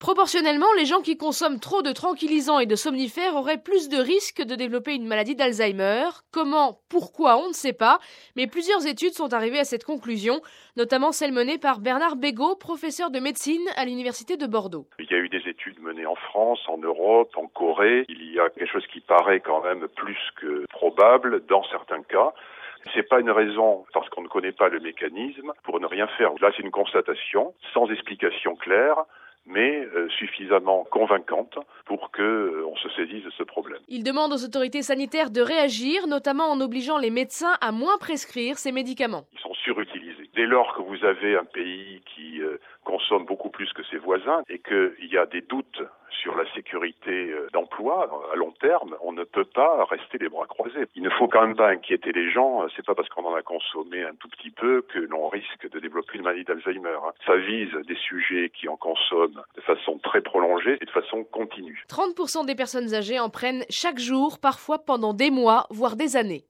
Proportionnellement, les gens qui consomment trop de tranquillisants et de somnifères auraient plus de risques de développer une maladie d'Alzheimer. Comment, pourquoi, on ne sait pas, mais plusieurs études sont arrivées à cette conclusion, notamment celle menée par Bernard Bégaud, professeur de médecine à l'université de Bordeaux. Il y a eu des études menées en France, en Europe, en Corée. Il y a quelque chose qui paraît quand même plus que probable dans certains cas. C'est pas une raison, parce qu'on ne connaît pas le mécanisme, pour ne rien faire. Là, c'est une constatation, sans explication claire, mais suffisamment convaincante pour qu'on se saisisse de ce problème. Il demande aux autorités sanitaires de réagir, notamment en obligeant les médecins à moins prescrire ces médicaments. Ils sont surutilisés. Dès lors que vous avez un pays qui consomme beaucoup plus que ses voisins et qu'il y a des doutes sur la sécurité d'emploi à long terme, on ne peut pas rester les bras croisés. Il ne faut quand même pas inquiéter les gens. C'est pas parce qu'on en a consommé un tout petit peu que l'on risque de développer une maladie d'Alzheimer. Ça vise des sujets qui en consomment de façon très prolongée et de façon continue. 30% des personnes âgées en prennent chaque jour, parfois pendant des mois, voire des années.